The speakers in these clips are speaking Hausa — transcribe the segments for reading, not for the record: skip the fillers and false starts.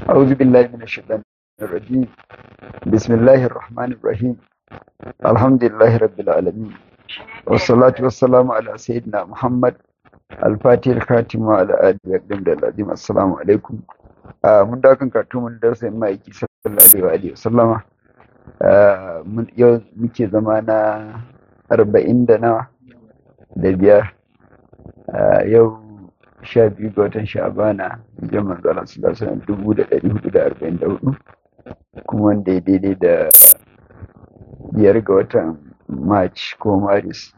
أعوذ بالله من الشيطان الرجيم. بسم الله الرحمن الرحيم. الحمد لله رب العالمين، والصلاة والسلام على سيدنا محمد الفاتح الخاتم وعلى آله وصحبه العظيم. السلام عليكم. mun dawo kan kartumin darasin ma'aiki sallallahu alaihi wasallama. Yau muke zama na 45. Yau 12 ga watan Sha'bana, hijirar manzo Allah sallallahu alaihi wasallam 1444, kuma wanda ya daidai da 5 ga watan March ko Maris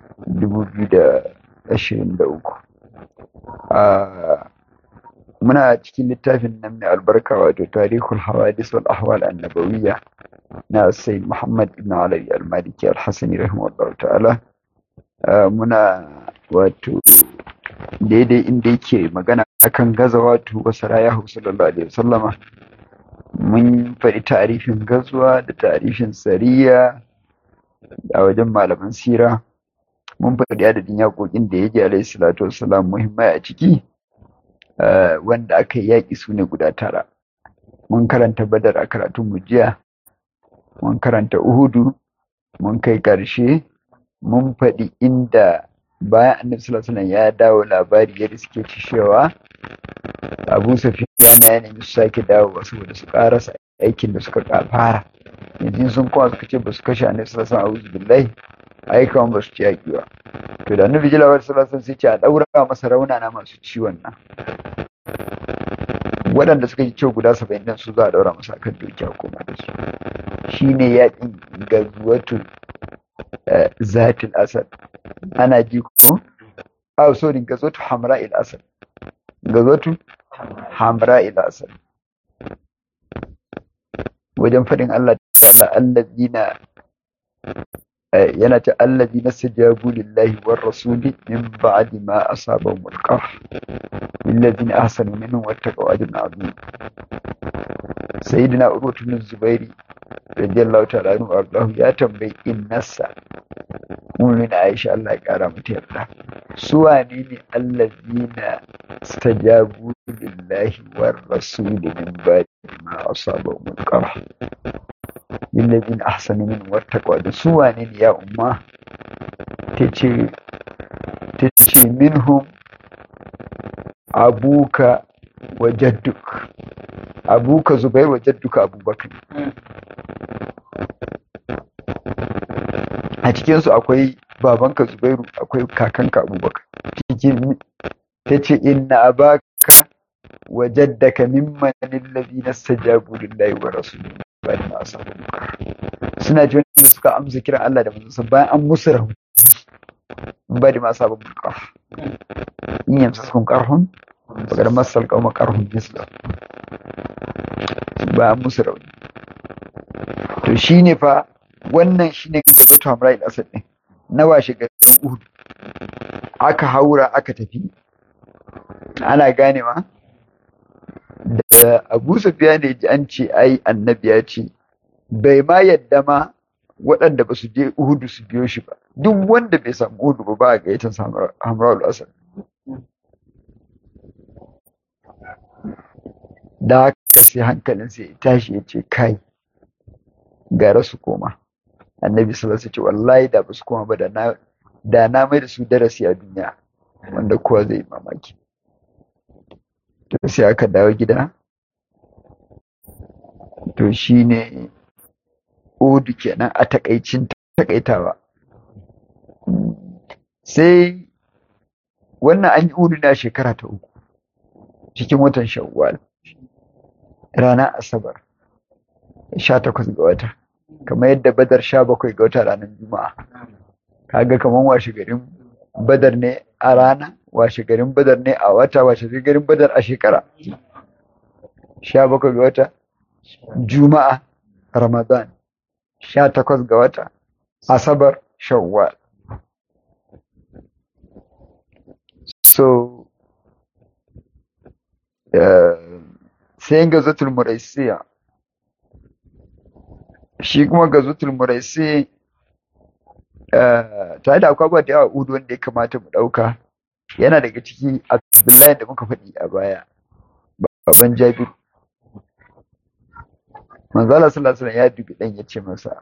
2023. Muna cikin littafin nan mai albarka, wato tarihul hawadis wal ahwal annabawiyya na Sayyid Muhammad ibn Alawi al-Maliki al-Hasani rahimahullah ta'ala. Muna wato daidai inda yake magana akan gazawatu wa sarayahu sallallahu alaihi wasallama. Mun faɗi tarifin gazuwa da tarifin sariya a wajen malaman sira. Mun faɗi adadin yaƙoƙin da ya ji alaihi salatu wassalam muhimmai a ciki, wanda aka yi yaƙi su ne guda 9. Mun karanta Badar a karatun mujiya, mun karanta Uhudu, mun kai ƙarshe, mun faɗi inda bayan annabi sallallahu alaihi wasallam ya dawo labari ya riske ci cewa Abu Sufyan ya nemi su sake dawowa saboda su karasa aikin da suka fara. Yanzu sun kuma suka ce ba su kashe annabi sallallahu alaihi wasallam, billahi ai kawai ba su ci yaƙi ba. To da annabi sallallahu alaihi wasallam sai ce a daura masa raunana masu ciwon nan, waɗanda suka yi ciwo guda 70 din su za a daura masa akan doki a koma da su. Shine yaƙin gazuwatul zatul asad. Ana ji ko? Sorry, gazotu hamra il asad. Gazotu hamra il asad. Wajen faɗin Allah ta'ala, allazina yana ta allazina stajabu lillahi war rasuli min ba'di ma asabahum al-qarh lillazina ahsanu minhum wattaqaw ajrun azim. Sayyidina Urwatu bin Zubairi radiyallahu ta'ala anhu ardahu ya tambayi innasa mu'min Aisha, Allah ya kara mata yarda, su wane ne allazina stajabu lillahi war rasuli min ba'di ma asabahum al-qarh lillazina ahsanu minhum wattaqaw, da su wane ne ya umma? tace minhum abuka wa jadduk. Abuka Zubair wa jadduka Abubakar. A cikinsu akwai babanka Zubairu, akwai kakanka Abubakar. Ta ce inna abaka wa jaddaka mimman allazina stajabu lillahi wa rasulihi bayan ma asabu. Suna ji wanda suka amsa kiran Allah da manzonsa bayan an musu rauni, bayan ma asabu qarh. In yamsaskum qarhun faqad massal qawma qarhun misla. Bayan musu rauni. To shine fa wannan shine gazotu hamra il asad din na washe garin Uhud. Aka haura aka tafi, ana ganewa da Abu Sufyan ne ji an ce ai annabi ya ce bai ma yadda ma waɗanda ba su je Uhud su biyo shi ba. Duk wanda bai samu Uhud ba a gayyatar hamra il asad. Da haka sai hankalinsa ya tashi ya ce kai gara su koma. Annabi sallallahu alaihi wasallam wallahi da ba su koma ba da na mai da su darasi a duniya wanda kowa zai yi mamaki. To sai aka dawo gida. To shine Uhudu kenan a takaitawa. Sai wannan an yi Uhudu na shekara ta 3 cikin watan Shawwal, ranar Asabar 18 ga wata, kamar yadda Badar 17 ga wata ranar Juma'a. Kaga kaman washe garin Badar ne a rana, washe garin Badar ne a wata, washe garin Badar a shekara. 17 ga wata Juma'a Ramadan, 18 ga wata Asabar Shawwal. So sai gazatul Muraisiya. Shi kuma gazatul Muraisi tare da akwai da yawa Uhud wanda ya kamata mu ɗauka. Yana daga ciki Abdullahi da muka faɗi a baya, baban Jabiru. manzo Allah sallallahu alaihi wasallam ya dubi dan ya ce masa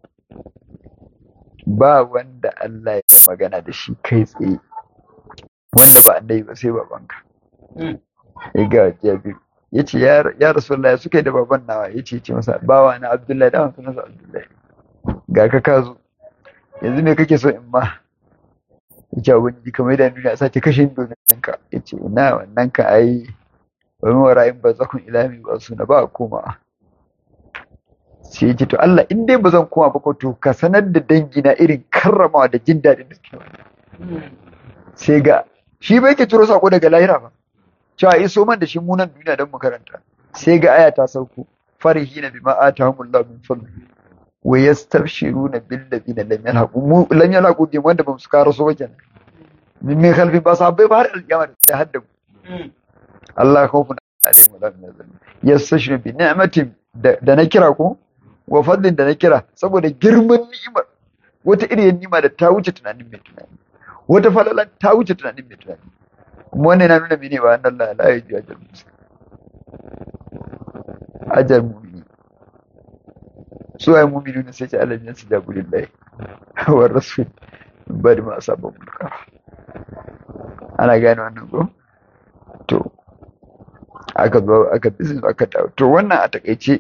ba wanda Allah ya magana da shi kai tsaye wanda ba annabi ba sai babanka. Ya ga Jabir ya ce ya Rasulullahi suka yi da baban nawa ya ce masa bawa na Abdullahi da wani sunansa Abdullahi ga ka zo yanzu me kake so in ma ya ce wani kamar da nuna a sake kashe domin ka ya ce ina wannan ka ai wani wara'in ba zakun ilami ba su na ba a koma sai ya ce to Allah in dai ba zan koma ba ko to ka sanar da dangi na irin karramawa da jin daɗin da suke sai ga shi bai ke turo sako daga lahira ba cewa iso man da shi munan duniya don mu karanta sai ga aya ta sauko farihina bima atahumullahu min fadli wa yastabshiruna bil ladina lam yalhaqu bihim wanda ba su karo so wajen min khalfin ba sahabbai ba har alƙiyama da hadda Allah khawfun alaihim wa lahum yahzanun yastabshiru bi ni'matin da na kira ko wa fadlin da na kira saboda girman ni'imar wata irin ni'ima da ta wuce tunanin mai tunani wata falala ta wuce tunanin mai tunani kuma wannan yana nuna mene ba annan la yaji ajal musa ajal mu'mini su ay mu'minu sai ce Allah ne su jabu lillahi wa rasul bari ma sabon mulka ana gane wannan ko to aka zo aka business aka dawo to wannan a takaice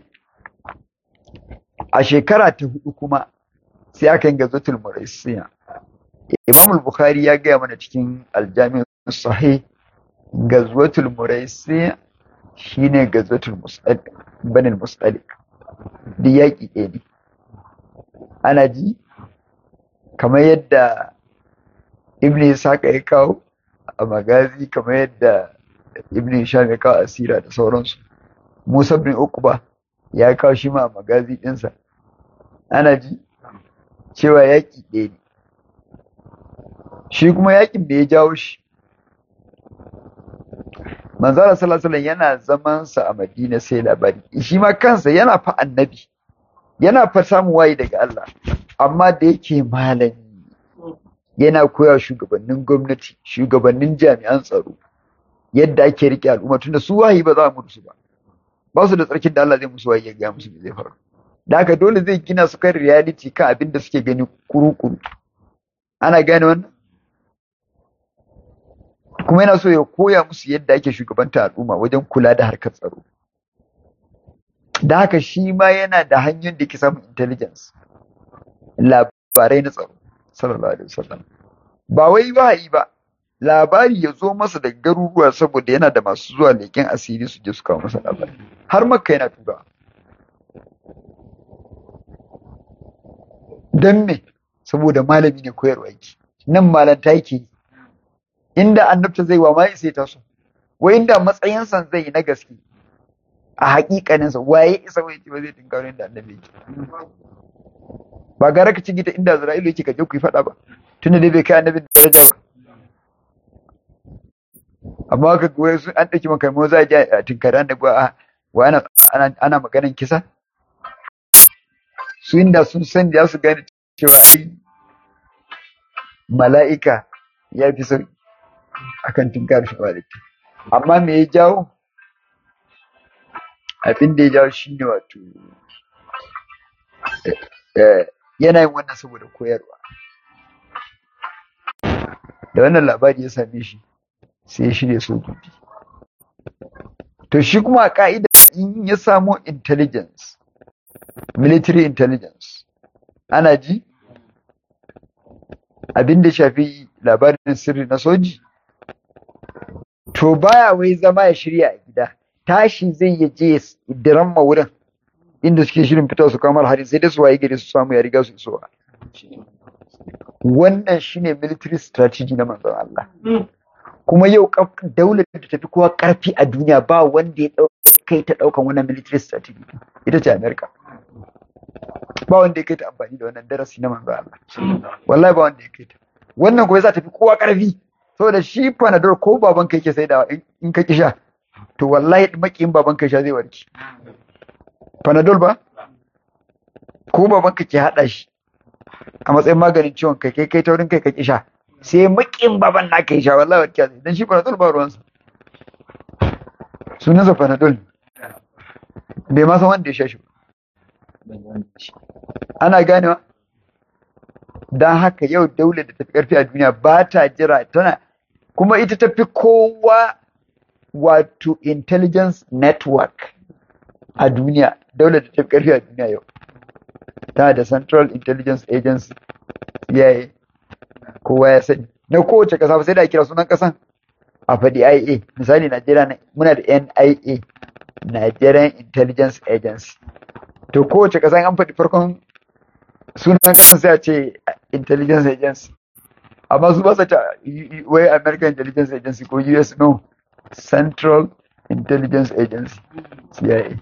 a shekara ta hudu kuma sai aka yi gazatul muraisiya. Imam al-Bukhari ya gaya mana cikin aljami sahih gazwatul muraisiya shine gazwatul banil mustalik da yaƙi ɗaya ne ana ji kamar yadda ibn Ishaq ya kawo a magazi kamar yadda ibn Hisham ya kawo asira da sauransu Musa bin Uqba ya kawo shi ma a magazi ɗinsa ana ji cewa yaƙi ɗaya ne shi kuma yaƙin da ya jawo shi manzara sallallahu alaihi yana zamansa a Madina sai labari shi ma kansa yana fa annabi yana fa samun wayi daga Allah amma da yake malami yana koya shugabannin gwamnati shugabannin jami'an tsaro yadda ake rike al'umma tunda su wahayi ba za mu musu ba su da tsarkin da Allah zai musu wahayi ya ga musu zai faru da haka dole zai gina su kan reality kan abin da suke gani kuru-kuru ana gane wannan kuma yana so ya koya musu yadda ake shugabanta al'umma wajen kula da harkar tsaro da haka shi ma yana da hanyoyin da ke samun intelligence labarai na tsaro sallallahu alaihi wasallam ba wai wahayi ba labari ya zo masa da garuruwa saboda yana da masu zuwa leƙen asiri su je su kawo masa labari har makka yana tura don me saboda malami ne koyarwa yake nan malanta yake inda annabta zai wa mai sai ta so wai inda matsayin san zai na gaske a hakikanin sa waye isa wai ba zai tinkaro inda annabi yake ba gara ka cigita inda Isra'ilu yake ka je ku yi fada ba tunda dai bai kai annabi daraja ba amma ka goye su an dauki maka mu za a je a tinkara annabi wa ana maganan kisa su inda sun san da su gane cewa ai mala'ika ya fi sauki akan tinkar shi mala'ika amma me ya jawo abin da ya jawo shi ne wato yana yin wannan saboda koyarwa da wannan labari ya same shi sai ya shirya sojoji to shi kuma a ka'ida in ya samo intelligence military intelligence ana ji abin da shafi labarin sirri na soji to baya wai zama ya shirya a gida tashi zai ya je diran ma wurin inda suke shirin fita su kamar hari sai da su waye gari su samu ya riga su isowa wannan shine military strategy na manzon Allah kuma yau daular da tafi kowa karfi a duniya ba wanda ya kai ta daukan wannan military strategy ita ce America ba wanda ya kai ta amfani da wannan darasi na manzon Allah wallahi ba wanda ya kai ta wannan kuma za ta fi kowa karfi saboda shi panadol ko baban kai ke sai da in ka kisha to wallahi makiyin baban kai sha zai warke panadol ba ko baban ka ke hada shi a matsayin maganin ciwon kai taurin kai ka kisha sai makiyin baban na kai sha wallahi warke zai dan shi panadol ba ruwansa sunansa panadol bai ma san wanda ya sha shi ana ganewa. Don haka yau daular da tafi karfi a duniya ba ta jira tana kuma ita tafi kowa wato intelligence network a duniya. Daular da tafi karfi a duniya yau tana da Central Intelligence Agency, CIA, kowa ya sani na kowace kasa ba sai da a kira sunan kasan a faɗi IA. Misali Najeriya muna da NIA, Nigerian Intelligence Agency. To kowace kasa an faɗi farkon sunan kasan sai a ce Intelligence Agency. Amma su ba sa ta wai American Intelligence Agency ko US, no, Central Intelligence Agency, CIA.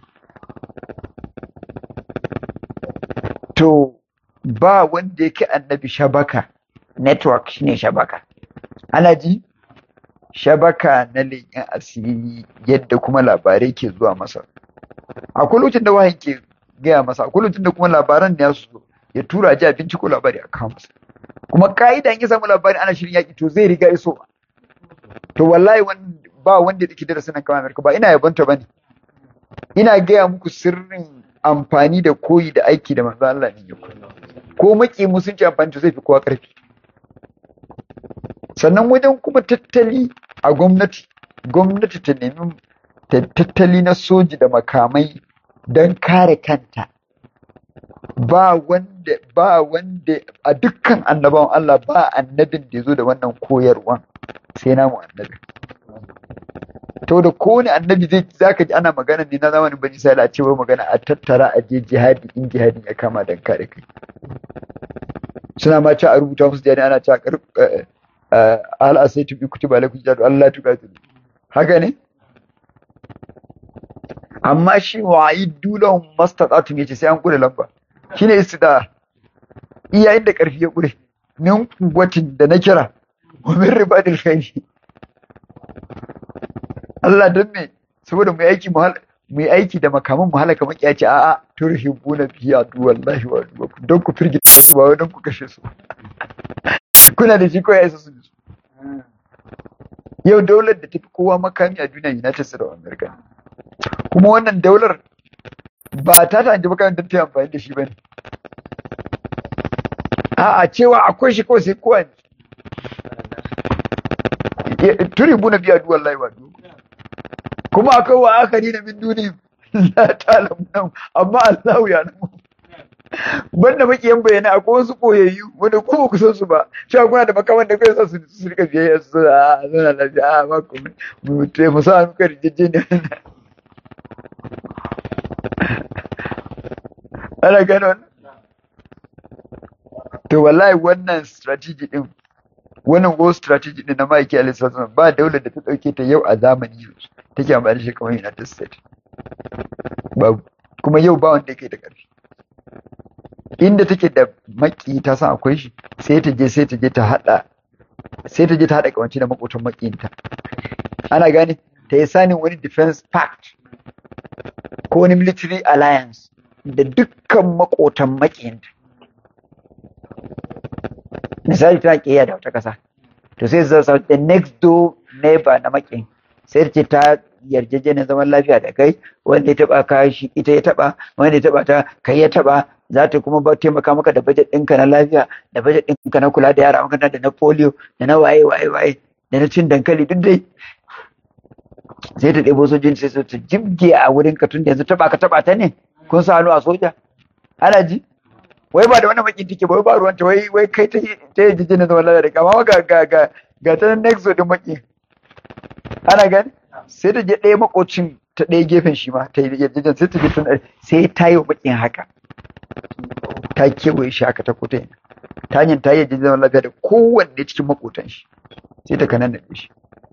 To ba wanda yake annabi shabaka network shine shabaka. Ana ji shabaka na leƙen asiri yadda kuma labarai ke zuwa masa. Akwai lokacin da wahayi ke gaya masa, akwai lokacin da kuma labaran ya su ya tura ji abinci ko labari a kan masa. Kuma ka'ida in ya samu labari ana shirin yaƙi to zai riga iso. To wallahi ba wanda yake da sanin kamar Amerika, ba ina yabonta bane. Ina gaya muku sirrin amfani da koyi da aiki da manzo Allah ne. Ko maki musunci amfani to zai fi kowa ƙarfi. Sannan wajen kuma tattali a gwamnati ta nemi tattali na soji da makamai don kare kanta. Ba wanda a dukkan annabawan Allah ba annabin da ya zo da wannan koyarwan sai namu annabi. To da kowane annabi zaka ji ana magana ne na zamanin bani sai a cewa magana a tattara a je jihadi in jihadin ya kama don kare kai. Suna ma ci a rubuta musu jihadi ana ci al asaitu bi kutiba alaikum jihadu Allah tuqatilu. Haka ne? Amma shi wa'iddu lahum mastata'tum yace sai an kure lamba. Shine istida. Iyayen da karfi ya kure. Min kuwatin da na kira wa min ribadil khayri. Allah don me saboda mu yi aiki da makaman mu halaka makiya ce a'a turhibuna bihi adu wallahi wa aduwakum don ku firgita su ba don ku kashe su. Kuna da shi ko ya isa su. Yau daular da tafi kowa makami a duniya United States of America. Kuma wannan daular ba ta tanji makamin don ta yi amfani da shi ba ne. A'a cewa akwai shi kawai sai kowa ne. Turhibuna bihi adu wallahi wa aduwakum. Kuma akwai wa akari da min duni la ta'lamu amma Allahu ya namu. Banda makiyan bayana akwai wasu koyayyu wanda ko ku san su ba. Cewa kuna da makaman da kai sa su rika biyayya su a zana lafiya a ba ku mu sa hannu kan jejjene. Ana gano wannan? To wallahi wannan strategy din wannan war strategy din na Mike Alisson ba daular da ta dauke ta yau a zamani yanzu take amfani da shi kamar United States. Babu. Kuma yau ba wanda yake da ƙarfi. Inda take da maki ta san akwai shi sai ta je ta hada kawanci da makotan makiyinta. Ana gane ta yi sanin wani defense pact ko wani military alliance da dukkan makotan makiyinta. Misali tana ƙiyayya da wata ƙasa to sai su the next door neighbor na makiyin sai ce ta yarjejeniyar zaman lafiya da kai wanda ya taba ka shi ita ya taba wanda ya taba ta kai ya taba za ta kuma ba taimaka maka da budget ɗinka na lafiya da budget ɗinka na kula da yara makaranta da na polio da na waye da na cin dankali duk dai sai ta ɗebo sojin sai su jibge a wurin ka tun da yanzu taba ka taba ta ne kun sa hannu a soja ana ji wai ba da wannan makin take ba wai ba ruwanta wai kai ta yarjejeniyar zaman lafiya da kai amma ga ta next din makin ana gani sai ta je ɗaya makocin ta ɗaya gefen shi ma ta yi yarjejen sai ta je tun sai ta yi bakin haka ta kewaye shi haka ta kota yana ta hanyar ta yi yarjejen zaman lafiya da kowanne cikin makotan shi sai ta kanan da shi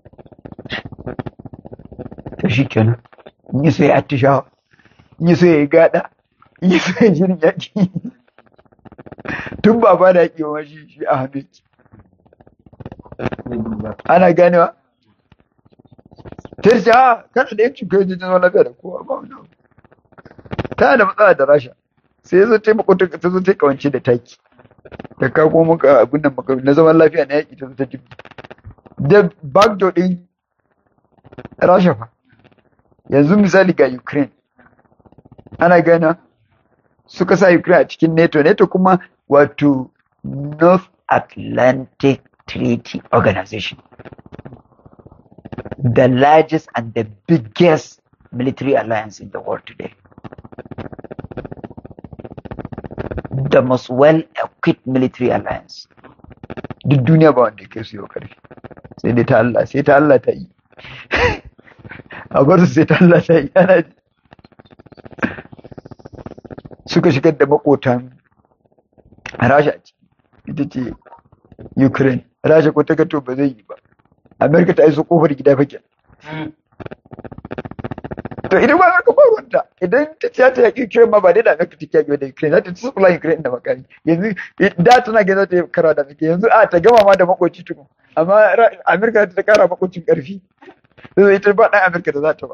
to shi kenan in yi so ya attishawa in yi so ya yi gada in yi so ya jirin yaƙi tun ba da yaƙi ba shi a hannu ana ganewa ta ce kana da yancin kai jirgin wani lafiya da kowa ba wani ta da matsala da rasha sai zo taimako ta zo ta kawance da taki ta kawo maka abin nan maka na zaman lafiya na yaƙi ta zo ta jibi da backdoor din rasha fa yanzu misali ga Ukraine ana gana suka sa Ukraine a cikin NATO. NATO kuma wato North Atlantic Treaty Organization, the largest and the biggest military alliance in the world today. The most well-equipped military alliance. Duk duniya ba wanda ke su yau karfi. Sai dai ta Allah, sai ta Allah ta yi. A bar su sai ta Allah ta yi. Ana ji. Suka shigar da makotan Rasha ce, ita ce Ukraine. Rasha ko ta gato ba zai yi ba. Amerika ta iso kofar gida fa kenan. To idan ba Amerika ba ruwanta, idan ta ce ta yaƙi Ukraine ma ba dai da Amerika ta yaƙi da Ukraine, za ta ci supply Ukraine da makami. Yanzu da tana gani za ta yi kara da Amerika, yanzu a ta gama ma da makoci tukun. Amma Amerika ta kara makocin ƙarfi. Yanzu ita ba ɗan Amerika da za ta ba.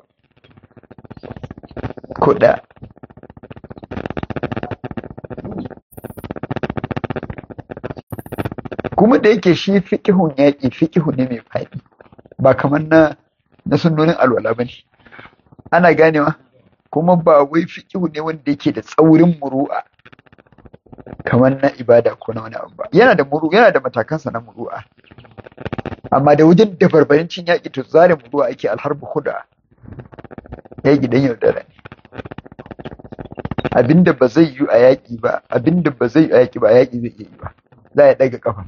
Ko ɗaya. Kuma da yake shi fiƙihun yaƙi fiƙihu ne mai faɗi, ba kamar na sunnonin alwala ba ne. Ana ganewa, kuma ba wai fiƙihu ne wanda yake da tsaurin muru'a kamar na ibada ko na wani abu ba. Yana da matakansa na muru'a, amma da wajen da barbarincin yaƙi to zare muru'a ake alharbu huda, yaƙi dan yaudara ne. Abinda ba zai yi a yaƙi ba, a yaƙi zai iya yi ba, za a ɗaga ƙafa.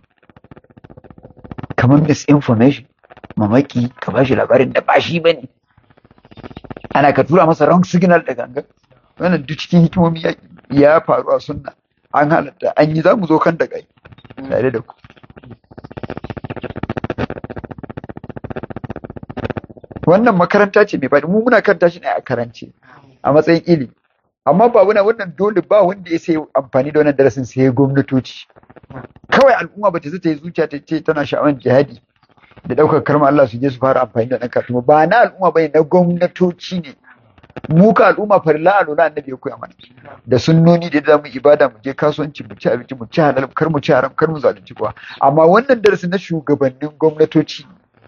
Kamar misinformation, mamaki ka bashi labarin da ba shi ba ne, ana ka tura masa wrong signal da gangan. Wannan duk cikin hikimomi ya faru a sunna, an halatta, an yi, za mu zo kan da kai tare da ku. Wannan makaranta ce mai faɗi, mu muna karanta shi ne a karance a matsayin ilimi, amma ba wannan dole ba wanda ya sai amfani da wannan darasin sai gwamnatoci. Kawai al'umma ba ta zata yi zuciya ta ce tana sha'awar jihadi da ɗaukar karma Allah su je su fara amfani da ɗan katuma, ba na al'umma bane, na gwamnatoci ne. Mu ka al'umma farilla alula annabi ya koya mana da sunnoni da za mu ibada, mu je kasuwanci, mu ci abinci, mu ci halal, kar mu ci haram, kar mu zalunci kowa. Amma wannan darasin na shugabannin gwamnatoci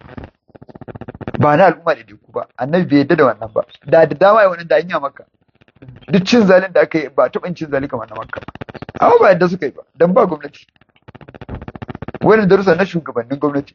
ba na al'umma da ku ba, annabi bai yadda da wannan ba. Da dama wannan da an yi maka duk cin zalin da aka yi ba taɓa cin zali kamar na makka, amma ba yadda suka yi ba dan ba gwamnati. Wannan darussa na shugabannin gwamnati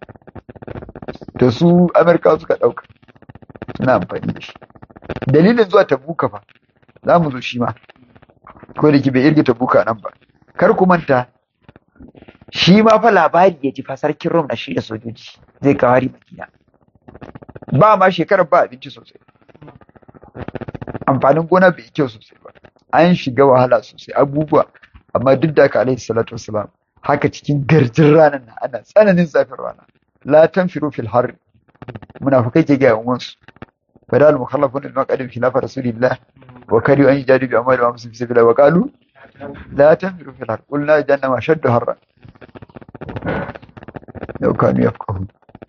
da su Amerika suka ɗauka suna amfani da shi. Dalilin zuwa Tabuka fa za mu zo shi ma, ko da ke bai irge Tabuka nan ba. Kar ku manta shi ma fa labari ya ji fa sarkin Rom na shi da sojoji zai kawo hari Madina. Ba ma shekarar ba abinci sosai, amfanin gona bai yi kyau sosai ba, an shiga wahala sosai abubuwa, amma duk da haka alaihi salatu wassalam haka cikin garjin ranar nan ana tsananin zafin rana, la tanfiru fil har, munafikai ke ga wansu fada al mukhallafun min qadim khilafa rasulillah wa kariyu an yajadu bi amali wa muslim fi sabilillah wa qalu la tanfiru fil har qulna jahannama shaddu harra law kanu yafqahun.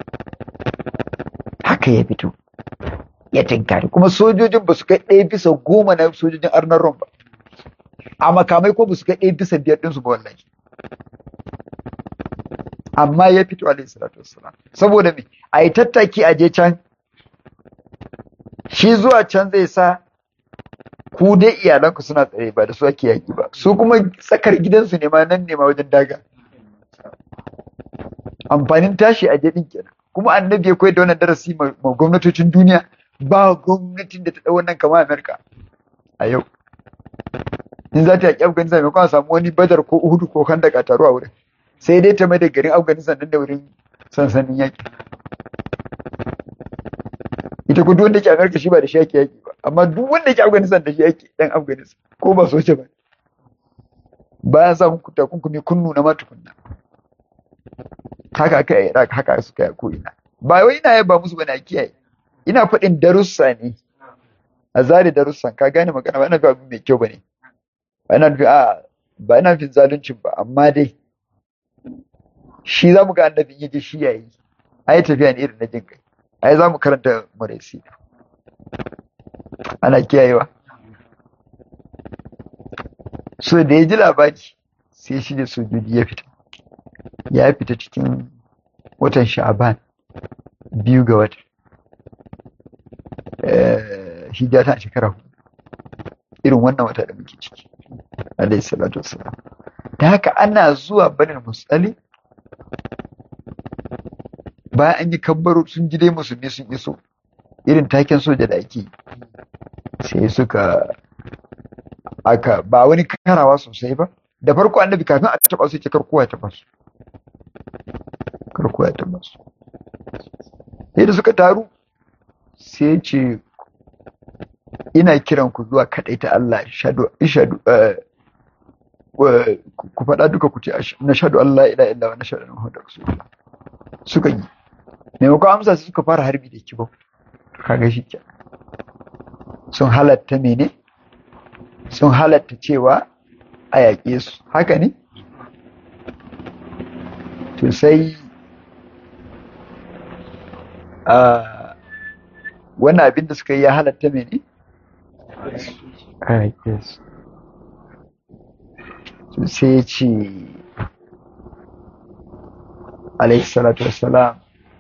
Haka ya fito ya tinkari, kuma sojojin ba su kai 1/10 na sojojin arnar Rom ba, a makamai ko ba su kai 1/5 ɗinsu ba wallahi. Amma ya fito alaihi salatu wassalam saboda me, a yi tattaki a je can, shi zuwa can zai sa ku dai iyalanku suna tsare, ba da su ake yaki ba, su kuma tsakar gidansu ne ma, nan ne ma wajen daga. Amfanin tashi a je din kenan. Kuma annabi ya koyar da wannan darasi ma gwamnatocin duniya. Ba gwamnatin da ta ɗau wannan kama Amerika a yau. In za ta yaƙi Afghanistan mai kuma samu wani Badar ko Uhudu ko Khandaq a taro a wurin, sai dai ta mai da garin Afghanistan nan da wurin sansanin yaƙi. Ita ku duk wanda ke Amerika shi ba da shi yaƙi ba, amma duk wanda ke Afghanistan da shi yaƙi ɗan Afghanistan ko ba soja ba. Bayan samun takunkumi kun nuna ma tukunna. Haka aka yi Iraq, haka suka yi ko ina. Ba wai ina yaba musu bane a kiyaye. Ina faɗin darussa ne, a zare darussan, ka gane magana, ba ina ga abu mai kyau bane, ba ina nufin zaluncin ba, amma dai shi za mu ga annabin yaje shi yayi, ai tafiya ne irin na jin kai, ai za mu karanta muraisi, ana kiyayewa. So da ya ji labari sai shi da sojoji ya fita cikin watan Sha'aban 2 ga wata. Hijira ta shekara 4, irin wannan wata da muke ciki. alaihi salatu wassalam. Da haka ana zuwa banin musali bayan an yi kabbaro sun ji dai musulmi sun iso irin taken soja da ake sai suka aka ba wani karawa sosai ba da farko annabi kafin a taba su ce karkowa ta basu karkowa ta basu sai da suka taru sai ce ina kiran ku zuwa kadai ta Allah ishadu ku faɗa duka ku ce na shaɗu Allah ila illa wa na shaɗu na Muhammadu Rasulullah suka yi maimakon amsa su suka fara harbi da kibau kaga shi ke sun halatta mene sun halatta cewa a yaƙe su haka ne to sai wannan abin da suka yi ya halatta mene a yaƙe su sai ce alaihi salatu wassalam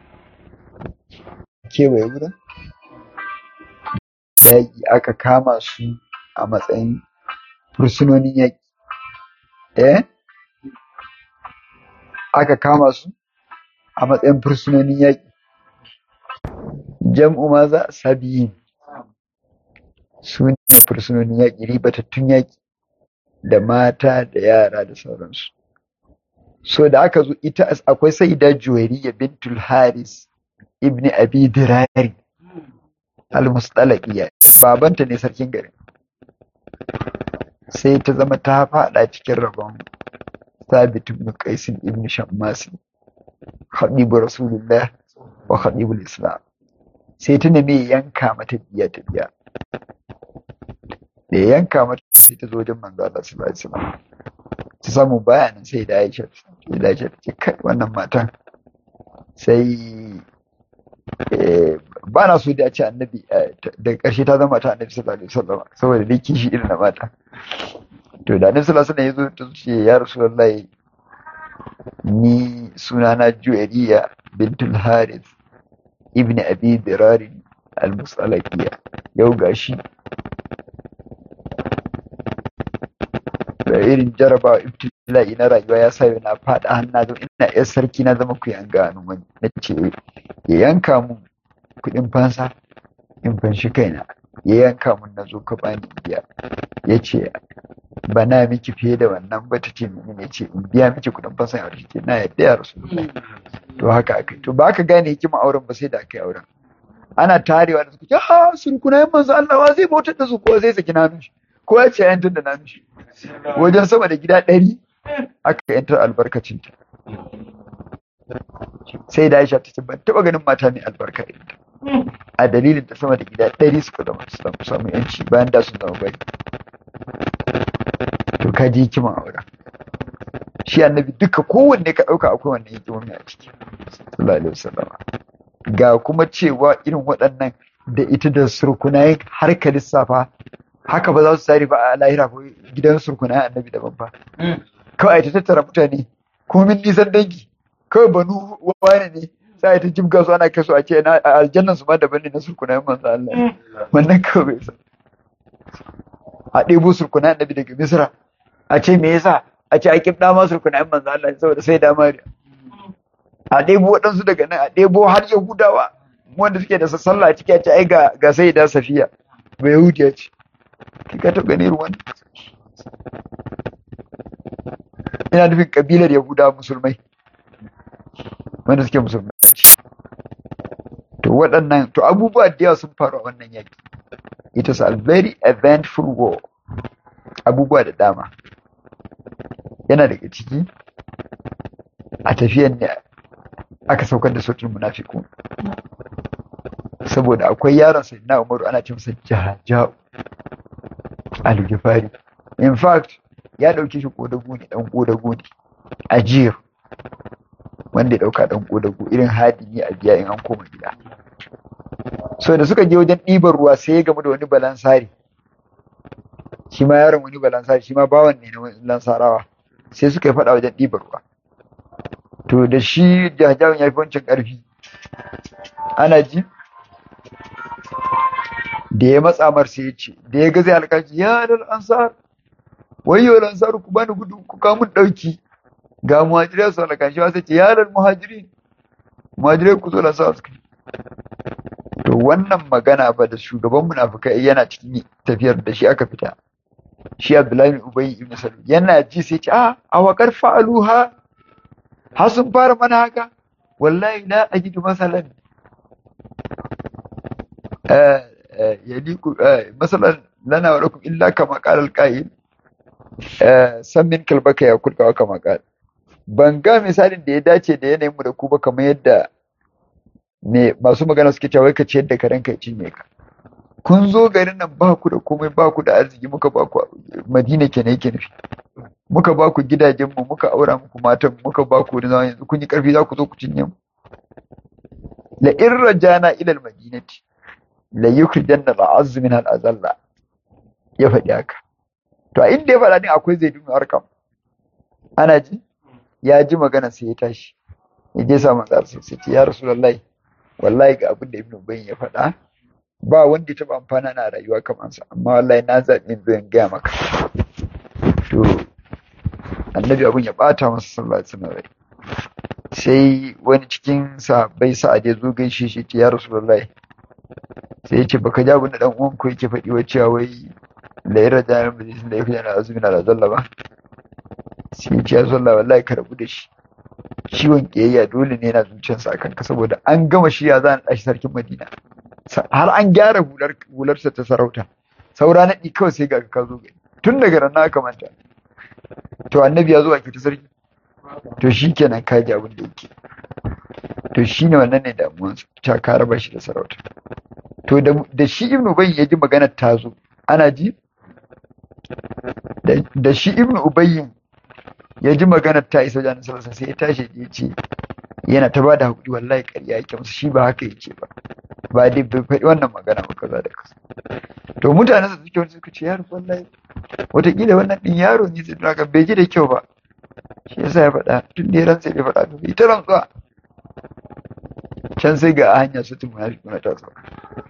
kewaye wurin yaƙi aka kama su a matsayin fursunonin yaƙi aka kama su a matsayin fursunonin yaƙi jam'u maza sabiyin su ne fursunonin yaƙi ribatattun yaƙi da mata da yara da sauransu so da aka zo ita akwai sayyida juwairiya bintul haris ibn abi dirari al-mustalaqiyya babanta ne sarkin garin sai ta zama ta fada cikin rabon Thabit ibn Qais ibn Shammas khadibu rasulullah wa khadibul islam sai ta nemi yanka mata biya ta biya da yanka mata sai ta zo wajen manzo Allah sallallahu alaihi wasallam ta samu bayanin sai da Aisha ta ce kai wannan matan sai ba na so da ce annabi da ƙarshe ta zama ta annabi sallallahu alaihi wasallam saboda dai kishi irin na mata to da annabi sallallahu alaihi wasallam ya zo ta ce ya rasulullahi ni sunana Juwairiya bintul Harith ibn Abi Dirar al-Mustalaqiyya yau gashi da irin jarabawa ibtila'i na rayuwa ya sa na faɗa hannu zo ina yar sarki na zama ku yanga a wani na ce ya yanka mun kuɗin fansa in fanshi kaina ya yanka mun na zo ka bani biya ya ce ba na miki fiye da wannan ba ta ce mini ne ce in biya miki kuɗin fansa ya ce na yadda ya rasu to haka aka to ba ka gane hikima auren ba sai da aka yi auren ana tarewa da suka ce ha surkunayen manzo Allah wa zai bautar da su ko zai saki nanun shi ko ya ce yantar da nanun shi wajen sama da gida 100 aka yantar albarkacinta sai da Aisha ta ce ban taɓa ganin mata mai albarka irin ta a dalilin ta sama da gida 100 suka zama su samu yanci bayan da sun zama bari to ka ji hikiman aura shi annabi duka kowanne ka ɗauka akwai wannan hikimomi a ciki sallallahu alaihi wasallam ga kuma cewa irin waɗannan da ita da surkunayen har ka lissafa haka ba za su tsari ba a lahira ko gidan surkunayen annabi daban ba kawai ta tattara mutane kuma min nisan dangi kawai banu wani ne sai ta jibga su ana kaso a ce na aljannan su ma daban ne na surkunayen manzo Allah wannan kawai bai san a ɗebo surkunayen annabi daga Misra a ce me yasa a ce a kibda ma surkunayen manzo Allah saboda sai da mariya a ɗebo waɗansu daga nan a ɗebo har Yahudawa wanda suke da sallah a ciki a ce ai ga sai da Safiya ba Yahudiya ce ka taɓa ganin ruwan ina nufin kabilar Yahudawa musulmai wanda suke musulmai to waɗannan to abubuwa da yawa sun faru a wannan yaki it was a very eventful war abubuwa da dama yana daga ciki a tafiyan ne aka saukar da sautin munafiku saboda akwai yaron sayyidina Umaru ana ce masa Jahajau al-Ghifari in fact ya dauke shi kodagu ne dan kodagu ne ajir wanda ya dauka dan kodagu irin hadimi a biya in an koma gida so da suka je wajen ɗiban ruwa sai ya gamu da wani balansari shi ma yaron wani balansari shi ma bawan ne na lansarawa sai suka yi faɗa wajen ɗiban ruwa to da shi Jahajau ya fi wancan ƙarfi ana ji da ya matsa mar sai ya ce da ya ga zai alƙaci ya dal ansar wayyo lansaru ku bani gudu ku kawo mun dauki ga muhajirai su halaka shi sai ce ya lal muhajirai ku zo lansaru suka to wannan magana ba da shugaban munafikai yana cikin tafiyar da shi aka fita shi Abdullahi ibn Ubay ibn Salul yana ji sai ce a wakar fa'aluha har sun fara mana haka wallahi la ajidu masalan yaliku masalan lana wa lakum illa kama qala al-qa'il san min kalbaka ya kulka wa kama qala ban ga misalin da ya dace da yanayin mu da ku ba kamar yadda me masu magana suke cewa ka ciyar da karen ka cinye ka kun zo garin nan ba ku da komai ba ku da arziki muka ba ku Madina kenan yake nufi muka ba ku gidajen mu muka aura muku matan muka ba ku rizan yanzu kun yi karfi za ku zo ku cinye mu la in rajana ila al-madinati la yukhrijanna al-azz min al-azalla ya faɗi haka to a inda ya faɗa din akwai Zaid ibn Arqam ana ji ya ji magana sai ya tashi ya je sa manzo sai ce ya rasulullahi wallahi ga abin da Ibn Ubayy ya faɗa ba wanda ya taɓa amfana na rayuwa kamar sa amma wallahi na zaɓi in zo in gaya maka to annabi abin ya ɓata masa sallallahu alaihi wasallam sai wani cikin sahabbai Sa'ad ya zo gaishe shi ce ya rasulullahi sai ya ce baka ji abin da dan uwan ku yake faɗi wa cewa wai la yarja min bisin da yake yana azumi na zalla ba sai ya ce ya sallallahu wallahi ka rabu da shi ciwon kiyayya dole ne yana zuciyarsa a kanka saboda an gama shi ya za a ɗashi sarkin Madina har an gyara hularsa ta sarauta saura naɗi kawai sai ga ka zo gani tun daga ran na aka manta to annabi ya zo a ta sarki to shi kenan ka ji abin da yake to shi ne wannan ne damuwansa ta ka raba shi da sarauta to da shi Ibn Ubayy ya ji maganar ta zo ana ji da shi Ibn Ubayy ya ji maganar ta isa wajen sallarsa sai ya tashi ya ce yana ta ba da haƙuri wallahi ƙarya yake masa shi ba haka yake ba dai bai faɗi wannan magana ba kaza da kaza to mutane su suke wani suka ce yaro wallahi wataƙila wannan ɗin yaro ne zai tunaka bai ji da kyau ba shi yasa ya faɗa tun da ya rantsa bai faɗa bai ta rantsuwa can sai ga a hanya su tun munafiki na ta sauka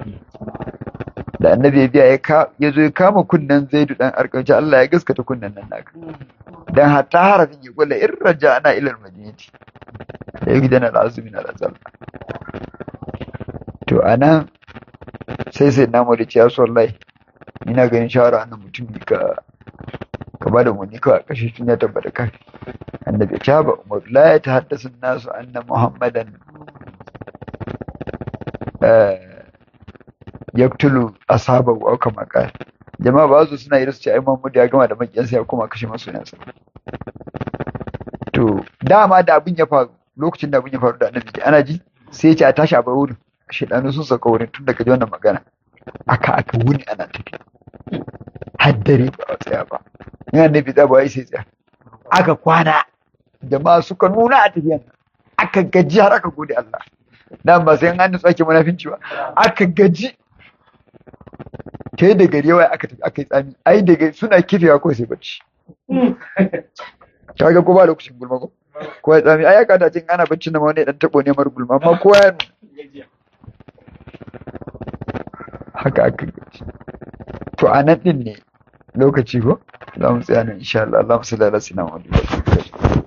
da annabi ya biya ya zo ya kama kunnen Zaidu dan Arqam Allah ya gaskata kunnen nan naka dan hatta harafin ya kula in raja'ana ila al-madinati da yake dana al-azmi na al-azal to anan sai na mu da ciya wallahi ina ganin shawara annan mutum ka ba da muni ka kashe tun ya tabbata kai annabi ya ba umar la ya tahaddasu nasu anna muhammadan yaktulu ashabahu aw kama qala jama'a ba su suna yi su ce ai Muhammad ya gama da makiyansa ya kuma kashe masoyansa to dama da abin ya faru lokacin da abin ya faru da annabi ana ji sai ya ce a tashi a bar wurin shedanu sun saka wurin tun daga ji wannan magana aka wuni ana tafi haddare ba a tsaya ba ina annabi da ba sai tsaya aka kwana jama'a suka nuna a tafiyan aka gaji har aka gode Allah dan ba sai an hannu tsake munafinci ba aka gaji kai da gari yawa aka tafi aka yi tsami ai daga suna kifewa ko sai bacci kaga ko ba lokacin gulma ko ya tsami ai aka ta cin ana bacci na ma wani dan tabo ne mar gulma amma kowa ya haka aka gaji to anan din ne lokaci ko za mu tsaya nan insha Allah Allahumma salli ala sayyidina Muhammad